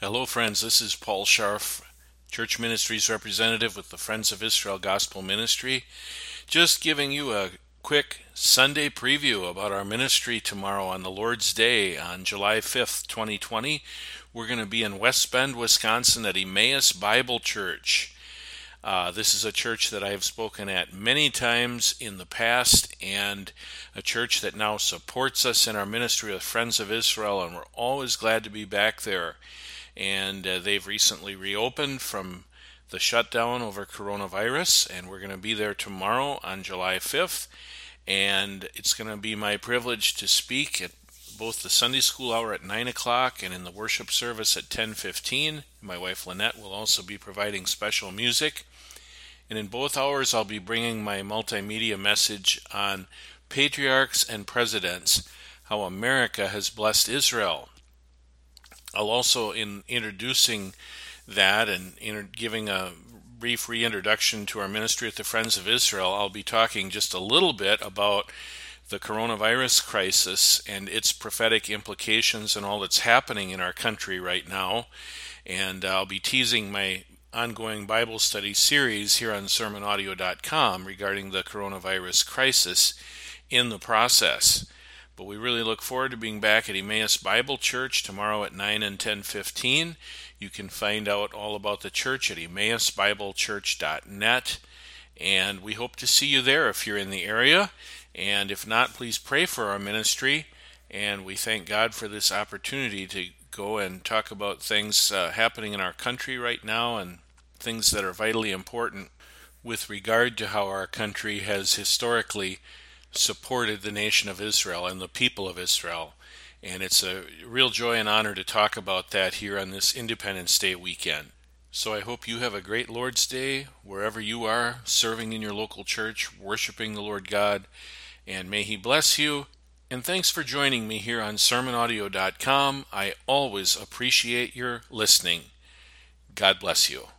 Hello, friends. This is Paul Scharf, Church Ministries representative with the Friends of Israel Gospel Ministry. Just giving you a quick Sunday preview about our ministry tomorrow on the Lord's Day on July 5th, 2020. We're going to be in West Bend, Wisconsin at Emmaus Bible Church. This is a church that I have spoken at many times in the past, and a church that now supports us in our ministry with Friends of Israel, and we're always glad to be back there. And they've recently reopened from the shutdown over coronavirus, and we're going to be there tomorrow on July 5th. And it's going to be my privilege to speak at both the Sunday school hour at 9 o'clock and in the worship service at 10:15. My wife Lynette will also be providing special music. And in both hours, I'll be bringing my multimedia message on patriarchs and presidents, how America has blessed Israel. I'll also, in introducing that and giving a brief reintroduction to our ministry at the Friends of Israel, I'll be talking just a little bit about the coronavirus crisis and its prophetic implications and all that's happening in our country right now. And I'll be teasing my ongoing Bible study series here on sermonaudio.com regarding the coronavirus crisis in the process. But we really look forward to being back at Emmaus Bible Church tomorrow at 9 and 10:15. You can find out all about the church at emmausbiblechurch.net. And we hope to see you there if you're in the area. And if not, please pray for our ministry. And we thank God for this opportunity to go and talk about things happening in our country right now and things that are vitally important with regard to how our country has historically supported the nation of Israel and the people of Israel. And it's a real joy and honor to talk about that here on this Independence Day weekend. So I hope you have a great Lord's Day wherever you are, serving in your local church, worshiping the Lord God, and may He bless you. And thanks for joining me here on sermonaudio.com. I always appreciate your listening. God bless you.